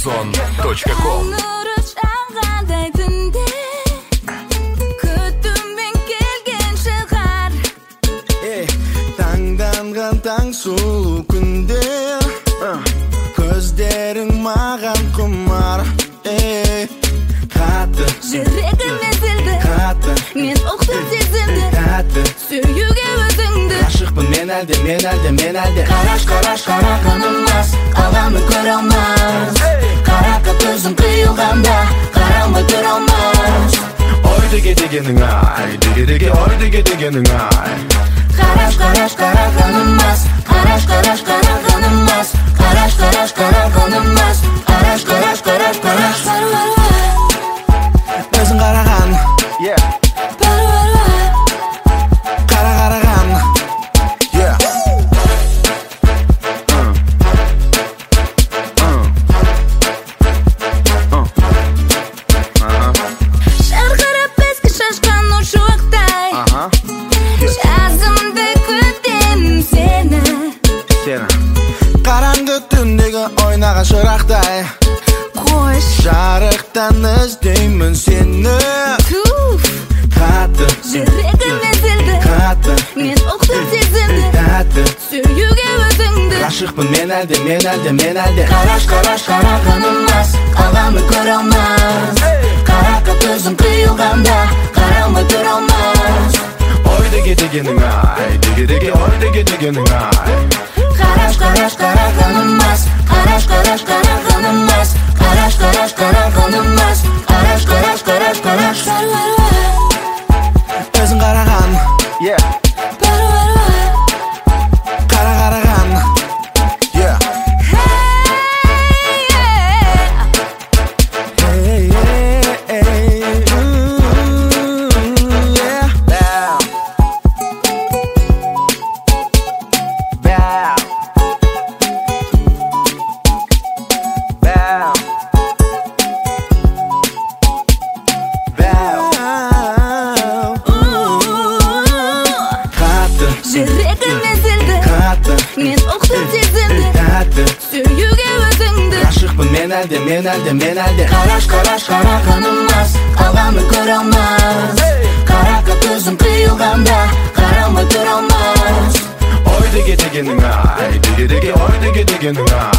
Zone.com. Таңданған таң сұлу күнде көздерің маған құмар қатты жүрегім езілді қатты мен ұқтым сезімді тәтті сүюге өзіңді ғашықпын мен әлде қарағаным мас қалғанды көре алмас қараққа көзім қиылғанда қарамай тұра алмас ой деге дегенің ай деге ой деге дегенің ай қарағаным мас қарағаным мас қарағаным мас өзің қараған қараған шарқырап беске шашқан ұшықтай жазымды күтемін сені қараңғы түндегі ойнаған шырақтай қош жарықтан іздеймін сені қатты жүрегім езілді қатты мен ұқтым сезімді тәтті сүюге өзіңді ғашықпын мен әлде қарағаным мас қалғанды көре алмас қараққа көзім қиылғанда қарамай тұра алмас ой деге дегенің ай деге ой деге дегенің ай қарағаным мас қарағаным мас қарағаным мас өзің қараған қараған жүрегім езілді қатты мен ұқтым сезімді тәтті сүюге өзіңді ғашықпын мен әлде қарағаным мас қалғанды көре алмас қараққа көзім қиылғанда қарамай тұра алмас ой деге дегенің ай деге ой деге дегенің ай